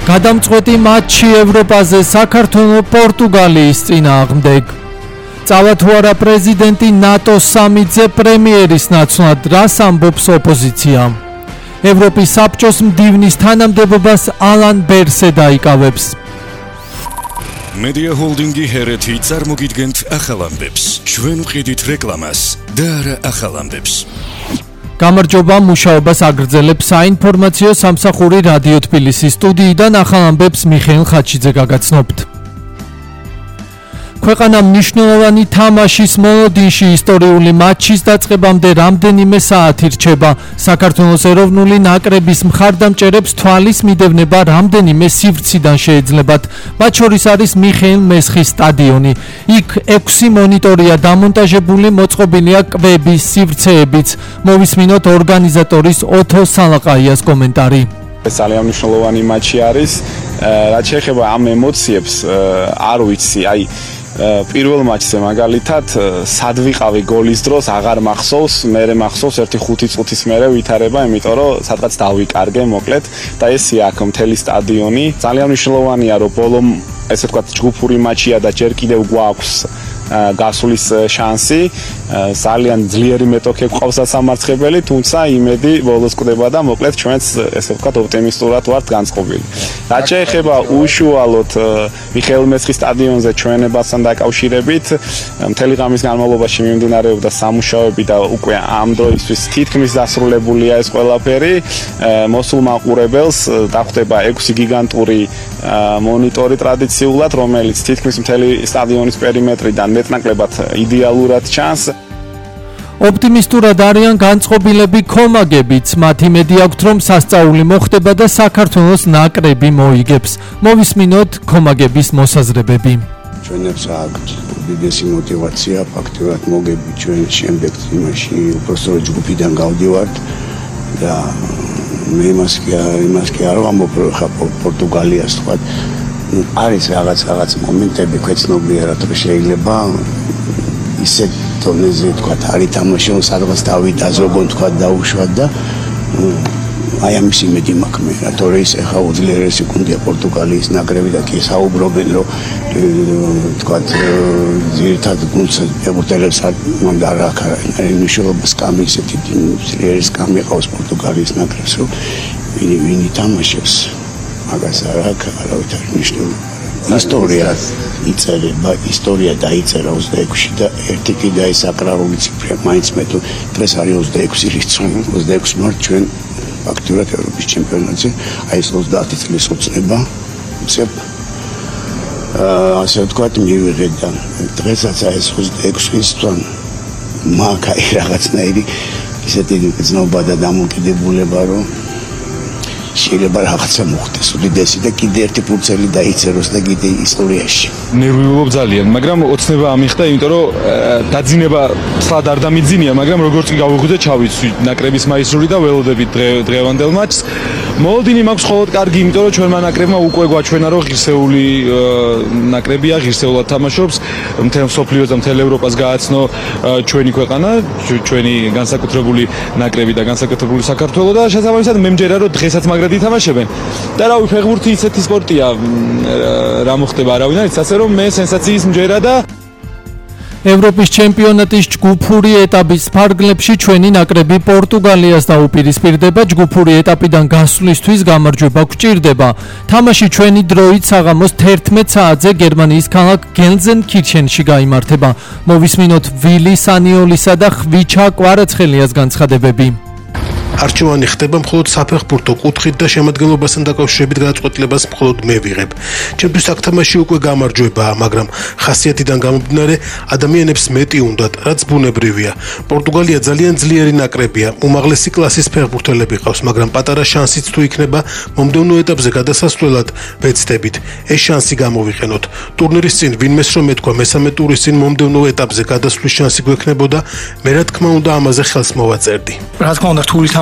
გადამწყვეტი მატჩი ევროპაზე საქართველოს პორტუგალიის წინააღმდეგ. წავა თუ არა პრეზიდენტი ნატოს სამიტზე პრემიერის ნაცვლად, რას ამბობს ოპოზიცია? ევროპის საბჭოს მდივნის თანამდებობას ალან ბერსე დაიკავებს. Media Holding-ი ჰერეთი წარმოგიდგენთ ახალ ამბებს. ჩვენ ვყიდით რეკლამას და არა ახალ ამბებს. გამარჯობა, მუშაობას აგრძელებს საინფორმაციო სამსახური რადიო თბილისის სტუდიიდან ახალ ამბებს მიხეილ ხაჩიძე გაგაცნობთ. ქვეყანა მნიშვნელოვანი თამაშის მოლოდინში ისტორიული მატჩის დაწყებამდე რამდენიმე საათი რჩება. საქართველოს ეროვნული ნაკრების მხარდამჭერებს თვალის მიდევნება რამდენიმე სივრციდან შეეძლებათ. მათ შორის არის მიხეილ მესხის სტადიონი. იქ 6 მონიტორია დამონტაჟებული, მოწყობილია კვების სივრცეებიც. მოვისმინოთ ორგანიზატორის ოთო სალაყაიას კომენტარი. ძალიან მნიშვნელოვანი მატჩი არის. რაც შეეხება ამ ემოციებს, არ ვიცი, პირველ მატჩზე მაგალითად სად ვიყავი გოლის დროს აღარ მახსოვს, მერე მახსოვს 1-5 წუთის მერე ვითარება, იმიტომ რომ სადღაც დავიკარგე მოკლედ და ესია აქ მთელი სტადიონი. ძალიან მნიშვნელოვანია რომ ბოლომ ესე ვთქვათ ჯგუფური მატჩია და ჯერ კიდევ გვაქვს გასulis შანსი. ძალიან ძლიერი მეტოქე გვყავს სამარცხებელი, თუმცა იმედი ბოლოს კვდება და მოკლედ ჩვენც ესე ვთქვათ ოპტიმისტურად ვართ განწყობილი. რაც შეეხება უშუალოდ მიხეილ მესხის სტადიონზე ჩვენებასთან დაკავშირებით, მთელი ღამის განმავლობაში მიმდინარეობდა სამუშაოები და უკვე ამ დროისთვის თითქმის დასრულებულია ეს ყველაფერი. მოსულ მაყურებელს დახვდება 6 გიგანტური მონიტორი ტრადიციულად, რომელიც თითქმის მთელი სტადიონის პერიმეტრიდან მეტნაკლებად იდეალურად ჩანს. ოპტიმისტურად არიან განწყობილები ქომაგებიც. მათ იმედი აქვთ, რომ სასწაული მოხდება და საქართველოს ნაკრები მოიგებს. მოვისმინოთ ქომაგების მოსაზრებები. ჩვენებს აქვთ უდიდესი мотиваცია ფაქტურად მოგები ჩვენ შემდეგ იმაში უბრალოდ ჯგუფიდან გავდივართ და მე იმას კი არ ვამბობ ხა პორტუგალიას თქვა არის რაღაც მომენტები ქვეცნობიერად რომ შეიძლება ისე დონეზე თქვა არის თამაშონ სადღაც დავიდა ზოგონ თქვა დაუშვათ და აი ამის იმედი მაქვს მე რატომ ის ახლა უძლიერესი გუნდია პორტუგალიის ნაკრები და კი საუბრობენ რომ თქვა ძირითად გუნდს ევროპელებს უნდა რა არის მნიშვნელობა სკამი ისეთი ძლიერი სკამი ყავს პორტუგალიის ნაკრებს რომ ვინ ითამაშებს მაგას არავით არ მნიშვნელობა. ისტორია დაიწერა 26-ში და ერთი კი დაისაკრალური ციფრა მაინც მე თუ დღეს არის 26 რიცხვი 26 მარტს ჩვენ ფაქტურად ევროპის ჩემპიონატზე აი ეს 30 წლის უწება ასე ვთქვათ მივიღეთ და დღესაც აი ეს 26-ის თან მაგაი რაღაცნაირი ისეთი გზნობა და დამოკიდებულება რომ შეიძლება რაღაცა მოხდეს უდიდესი და კიდე ერთი ფურცელი დაიწეროს და კიდე ისტორიაში. ნერვიულობ ძალიან, მაგრამ ოცნება ამიხდა, იმიტომ რომ დაძინება ცლად არ დამიძინია, მაგრამ როგორც კი გავიღვიძე ჩავიცვი ნაკრების მაისტრული და ველოდებით დღევანდელ მატჩს. მოლოდინი მაქვს მხოლოდ კარგი, იმიტომ რომ ჩვენმა ნაკრებმა უკვე გვაჩვენა რომ ღირსეული ნაკრებია, ღირსეულად თამაშობს, მთელ მსოფლიოს და მთელ ევროპას გააცნო ჩვენი ქვეყანა, ჩვენი განსაკუთრებული ნაკრები და განსაკუთრებული საქართველო და შესაბამისად მე მჯერა რომ დღესაც მაგრად ითამაშებენ. და რავი, ფეხბურთი ისეთი სპორტია, რა მოხდება არავინ არის, ასე რომ მე სენსაციის მჯერა და ევროპის ჩემპიონატის ჯგუფური ეტაპის ფარგლებში ჩვენი ნაკრები პორტუგალიას დაუპირისპირდება. ჯგუფური ეტაპიდან გასვლისთვის გამარჯვება გვჭირდება. თამაში ჩვენი დროით საღამოს 11 საათზე გერმანიის ქალაქ გელზენკირხენში გაიმართება. მოვისმინოთ ვილი სანიოლისა და ხვიჩა კვარაცხელიას განცხადებები. არჩევანი ხდება მხოლოდ საფეხბურთო კუთხით და შემადგენლობასთან დაკავშირებით გადაწყვეტილებას მხოლოდ მე ვიღებ. ჩემთვის აქ თამაში უკვე გამარჯვებაა, მაგრამ ხასიათიდან გამომდინარე ადამიანებს მეტი უნდათ, რაც ბუნებრივია. პორტუგალია ძალიან ძლიერი ნაკრებია, უმაღლესი კლასის ფეხბურთელები ყავს, მაგრამ პატარა შანსიც თუ იქნება მომდევნო ეტაპზე გადასასვლელად ვეცდებით. ეს შანსი გამოვიყენოთ. ტურნირის წინ ვინმეს რომ ეთქვა მესამე ტურის წინ მომდევნო ეტაპზე გადასვლის შანსი გვექნებოდა, მე რა თქმა უნდა ამაზე ხელს მოვაწერდი. რა თქმა უნდა რთული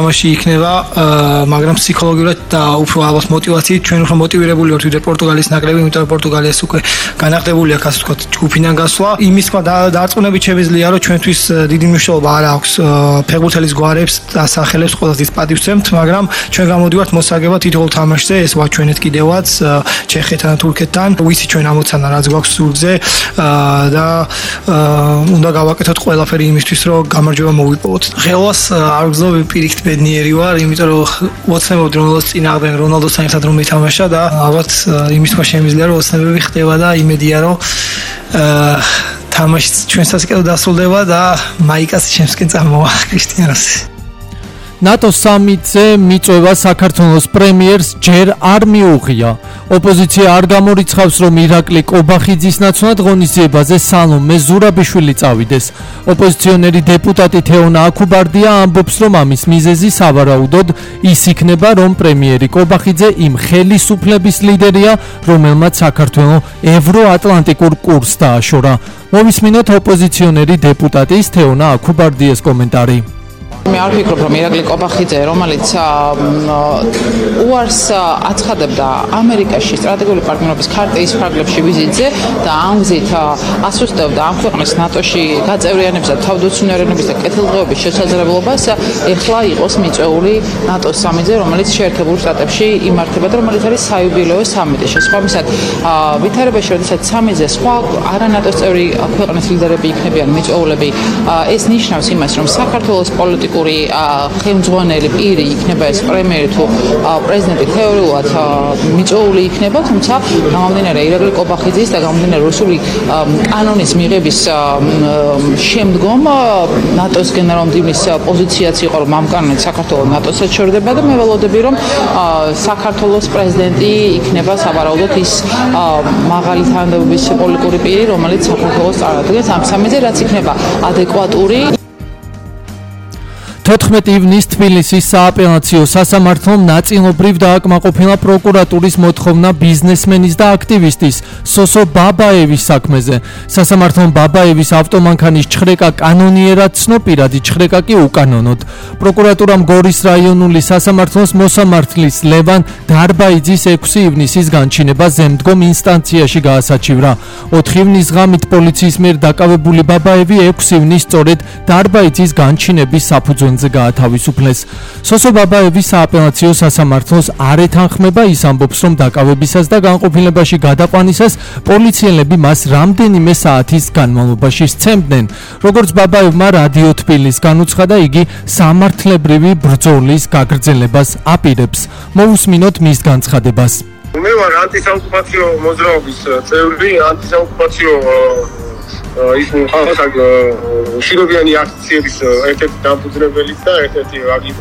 თამაში იქნება, მაგრამ ფსიქოლოგიურად და უფრო ალბათ мотивაციით ჩვენ უფრო мотивირებული ვართ ვიდრე პორტუგალიის ნაკრები, იმიტომ რომ პორტუგალიას უკვე განახდებული აქვს ასე ვთქვათ ჯგუფიდან გასვლა. იმის თქმა დარწმუნებით შეგვიძლია რომ ჩვენთვის დიდი მნიშვნელობა არ აქვს ფეხბურთელის გვარებს და სახელებს ყველასთვის პატივს ვცემთ, მაგრამ ჩვენ გამოდივართ მოსაგებად თითოეულ თამაშზე, ეს ვაჩვენეთ კიდევაც ჩეხეთთან და თურქეთთან. ვიცი ჩვენ ამოცანა რაც გვაქვს სურგზე და უნდა გავაკეთოთ ყველაფერი იმისთვის რომ გამარჯვება მოვიპოვოთ. ხელას არ გძლობ პირიქით ბედნიერი ვარ, იმიტომ რომ ოცნებობდი რონალდოს წინააღმდეგ რონალდოსთან ერთად რომ ითამაშა და ალბათ იმის თქმა შემიძლია რომ ოცნებები ხდება და იმედია რომ თამაში ჩვენსაც კიდევ დასრულდება და მაიკას შემსკენ წამოვა კრისტიანოს. ნატო სამიტზე მიწვევა საქართველოს პრემიერს ჯერ არ მიუღია. ოპოზიცია არ გამორიცხავს, რომ ირაკლი კობახიძის ნაცვლად ღონისძიებაზე სალომე ზურაბიშვილი წავიდეს. ოპოზიციონერი დეპუტატი თეონა აქუბარდია ამბობს, რომ ამის მიზეზი სავარაუდოდ ის იქნება, რომ პრემიერი კობახიძე იმ ხელისუფლების ლიდერია, რომელმაც საქართველოს ევროატლანტიკურ კურსს დააშორა. მოვისმინოთ ოპოზიციონერი დეპუტატის თეონა აქუბარდიას კომენტარი. მე არ ვფიქრობ, რომ ირაკლი კობახიძე, რომელიც უარს აცხადებდა ამერიკაში სტრატეგიული პარტნიორობის ქარტიის ფარგლებში ვიზიტზე და ამ გზით ასუსტებდა ამ ქვეყნის ნატოში გაწევრიანების და თავდაცვიანობის და კეთილდღეობის შესაძლებლობას, ეხლა იყოს მიწვეული ნატოს სამიტზე, რომელიც შეერთებულ შტატებში იმართება და რომელიც არის საიუბილეო სამიტი. შესაბამისად, ვითარებაში, როდესაც სამიტზე სხვა არა ნატოს წევრი ქვეყნის ლიდერები იქნებიან მიწვეულები, ეს ნიშნავს იმას, რომ საქართველოს პოლიტიკური ხელმძღვანელი პირი იქნება ეს პრემიერი თუ პრეზიდენტი თეორიულად მიწვეული იქნება, თუმცა გამომდინარე ირაკლი კობახიძის და გამომდინარე რუსული კანონის მიღების შემდგომ ნატოს გენერალ-მდივნის პოზიციაც იყო, რომ ამ კანონით საქართველოს ნატოსაც შორდება და მე ველოდები, რომ საქართველოს პრეზიდენტი იქნება სავარაუდოდ ის მაღალი თანამდებობის პოლიტიკური პირი, რომელიც საქართველოს წარადგენს ამ სამიტზე, რაც იქნება ადეკვატური. 14 ივნისს თბილისის სააპელაციო სასამართლომ ნაწილობრივ დააკმაყოფილა პროკურატურის მოთხოვნა ბიზნესმენის და აქტივისტის სოსო ბაბაევის საქმეზე. სასამართლომ ბაბაევის ავტომანქანის ჩხრეკა კანონიერად ცნო, პირადი ჩხრეკა კი უკანონოდ. პროკურატურამ გორის რაიონული სასამართლოს მოსამართლის ლევან დარბაიძის 6 ივნისის განჩინება ზემდგომ ინსტანციაში გაასაჩივრა. 4 ივნის ღამით პოლიციის მიერ დაკავებული ბაბაევი 6 ივნისს სწორედ დარბაიძის განჩინების საფუძველზე გაათავისუფლეს. სოსო ბაბაევის სააპელაციო სასამართლოს არ ეთანხმება ის ამბობს, რომ დაკავებისას და განყოფილებაში გადაყვანისას პოლიციელები მას რამდენიმე საათის განმავლობაში სცემდნენ. როგორც ბაბაევმა რადიო თბილის განუცხადა, იგი სამართლებრივი ბრძოლის გაგრძელებას აპირებს. მოვუსმინოთ მის განცხადებას. მე ვარ ანტისაოკუპაციო მოძრაობის წევრი, ანტისაოკუპაციო ის შინობიანი აქციების ერთ-ერთი დამფუძნებელიც და ერთ-ერთი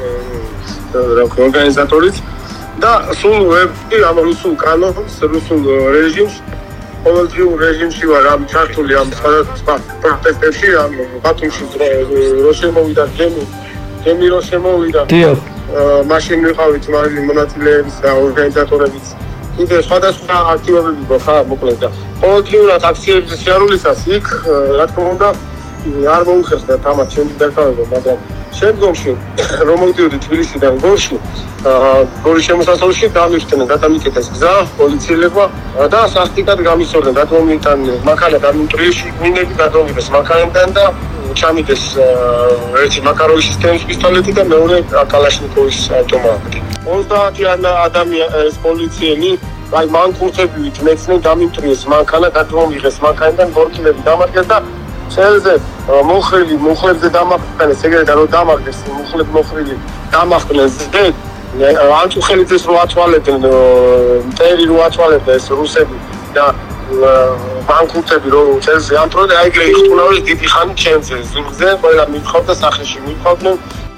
ორგანიზატორიც და სულ ამ რუსულ კანონს, რუსულ რეჟიმს, ყოველდღიურ რეჟიმში ვარ ამ ჩართული ამ სხვადასხვა პროტესტებში, ამ ბათუმში რო შემოვიდა გემი რო შემოვიდა. მაშინ ვიყავით მონაწილეების და ორგანიზატორების კიდე სხვადასხვა აქტივობები ხა მოკლედ და ყოველდღიურად აქციების შერულისას იქ რა თქმა უნდა არ მოუხერხდა თამაში ჩემი დაკავება, მაგრამ შემდგომში რომ მოვიდოდი თბილისიდან გორში, გორის შემოსასვლელში გამიხსენენ გადამიკეთეს გზა პოლიციელებმა და სასტიკად გამისორდნენ, გადმომიტანენ მანქანა გამიმტრიში, მინები გადმომიდეს მანქანიდან და ჩამიდეს ერთი მაკაროვის სისტემის პისტოლეტი და მეორე კალაშნიკოვის ავტომატი. 30 ადამიანის პოლიციელი აი მანქურთებით მეცნე გამიმტრიეს მანქანა, გადმომიღეს მანქანიდან გორკილები დამარხეს და წელზე მუხლებზე დამახტენეს, ეგრედან რომ დამარხეს მუხლები დამახტენეს და ანტუხელიძეს რო ათვალებდნენ, მტერი რო ათვალებდა ეს რუსები და ბანკურტები რო წელზე ამ პროდე აიგრე იხტუნავეს დიდი ხანი ჩემზე ზურგზე ყველა მიხავდა სახეში მიხავდნენ.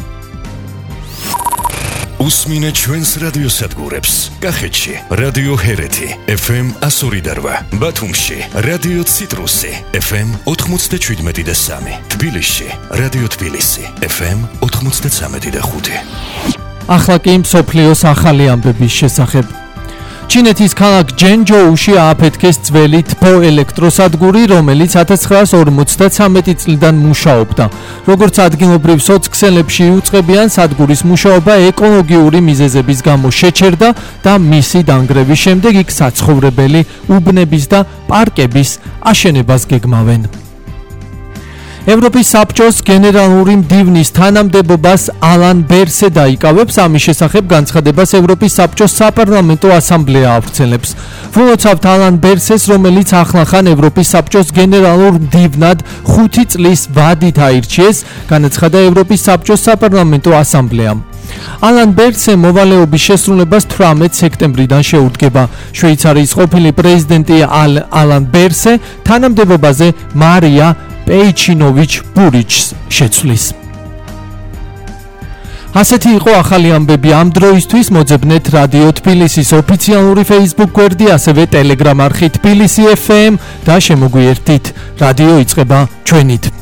უსმინე ჩვენს რადიოსადგურებს. კახეთში რადიო ჰერეთი FM 102.8, ბათუმში რადიო ციტრუსი FM 97.3, თბილისში რადიო თბილისი FM 93.5. ახლა კი მსოფლიოს ახალი ამბების შესახებ. ჩინეთის ქალაქ ჯენჯოუში ააფეთქეს ძველი თბო ელექტროსადგური, რომელიც 1953 წლიდან მუშაობდა. როგორც ადგილობრივ სოცქსელებში იუწყებიან, სადგურის მუშაობა ეკოლოგიური მიზეზების გამო შეჩერდა და მისი დანგრევის შემდეგ იქ საცხოვრებელი უბნების და პარკების აშენებას გეგმავენ. ევროპის საბჭოს გენერალური მდივნის თანამდებობას ალან ბერსე დაიკავებს, ამის შესახებ განცხადებას ევროპის საბჭოს საპარლამენტო ასამბლეა ავრცელებს. ვულოცავთ ალან ბერსეს, რომელიც ახლახან ევროპის საბჭოს გენერალურ მდივნად 5 წლის ვადით აირჩიეს, განაცხადა ევროპის საბჭოს საპარლამენტო ასამბლეამ. ალან ბერსე მოვალეობის შესრულებას 18 სექტემბრიდან შეუდგება. შვეიცარიის ყოფილი პრეზიდენტი ალან ბერსე თანამდებობაზე მარია პეიჩინოვიჩ ბურიჩს შეცვლის. ასეთი იყო ახალი ამბები ამ დროისთვის. მოძებნეთ რადიო თბილისის ოფიციალური Facebook გვერდი, ასევე Telegram არხი თბილისი FM და შემოგვიერთდით. რადიო იწყება ჩვენით.